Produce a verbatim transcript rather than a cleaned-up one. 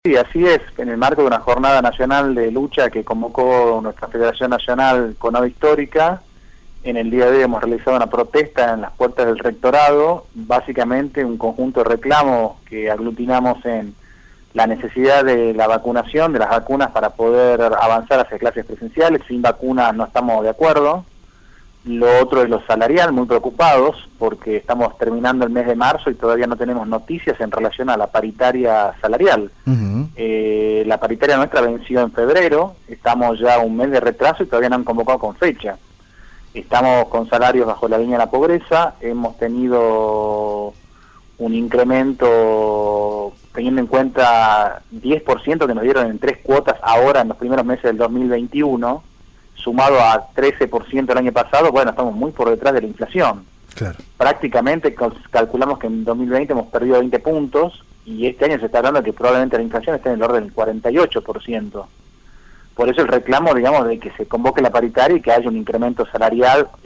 Sí, así es. En el marco de una jornada nacional de lucha que convocó nuestra Federación Nacional Conado Histórica, en el día de hoy hemos realizado una protesta en las puertas del rectorado, básicamente un conjunto de reclamos que aglutinamos en la necesidad de la vacunación, de las vacunas para poder avanzar hacia clases presenciales. Sin vacunas no estamos de acuerdo. Lo otro es lo salarial, muy preocupados porque estamos terminando el mes de marzo y todavía no tenemos noticias en relación a la paritaria salarial. Uh-huh. eh, la paritaria nuestra venció en febrero, estamos ya un mes de retraso y todavía no han convocado con fecha. Estamos con salarios bajo la línea de la pobreza, hemos tenido un incremento teniendo en cuenta diez por ciento que nos dieron en tres cuotas ahora en los primeros meses del dos mil veintiuno, sumado a trece por ciento el año pasado. Bueno, estamos muy por detrás de la inflación. Claro. Prácticamente calculamos que en dos mil veinte hemos perdido veinte puntos y este año se está hablando de que probablemente la inflación esté en el orden del cuarenta y ocho por ciento. Por eso el reclamo, digamos, de que se convoque la paritaria y que haya un incremento salarial